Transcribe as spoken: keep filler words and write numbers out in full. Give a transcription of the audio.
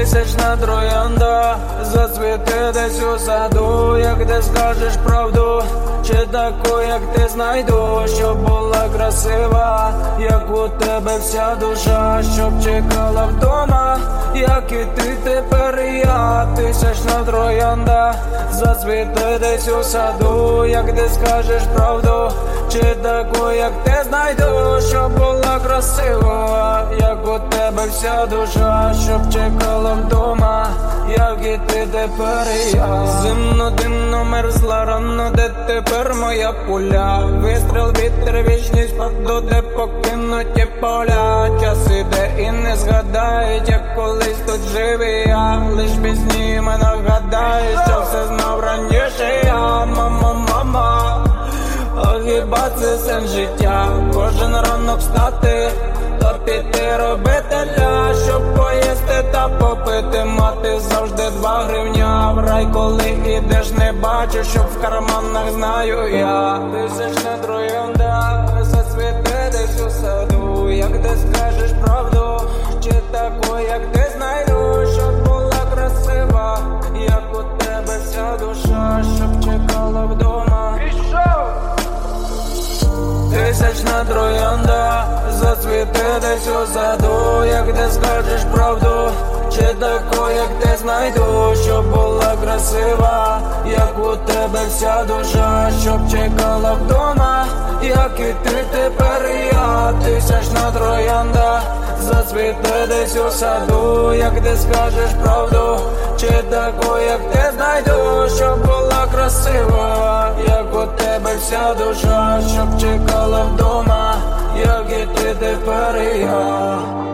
Тисячна троянда зацвіте десь у саду, як ти скажеш правду, чи таку, як ти знайду, щоб була красива, як у тебе вся душа, щоб чекала вдома, як і ти тепер і я. Тисячна троянда зацвіте десь у саду, як ти скажеш правду, чи таку, як ти знайду, щоб була красива, як у тебе вся душа, щоб чекала вдома, як і ти тепер і я. Зимно димно мерзла рано, де тепер моя пуля, вистріл, вітер, вічність, паду, де покинуті поля. Час іде і не згадають, як колись тут живий я, лиш пісні мене нагадають, що все знав раніше я. Мама, мама, а хіба це сенс життя? Кожен ранок встати та піти робити ля, щоб поїсти та попити, мати завжди два гривня. В рай, коли ідеш, не бачу, щоб в карманах знаю я. Тисячна троянда зацвіте десь у саду, як ти скажеш правду, чи таку, як ти знайду, щоб була красива, як у тебе вся душа, щоб чекала вдома. Тисячна троянда зацвіте десь у саду, як ти скажеш правду, чи таку, як ти знайду, щоб була красива, як у тебе вся душа, щоб чекала вдома, як і ти тепер і я. Тисячна троянда зацвіте десь у саду, як ти скажеш правду, чи таку, як ти знайду, щоб була красива, як у тебе вся душа, щоб чекала вдома, як і ти тепер і я.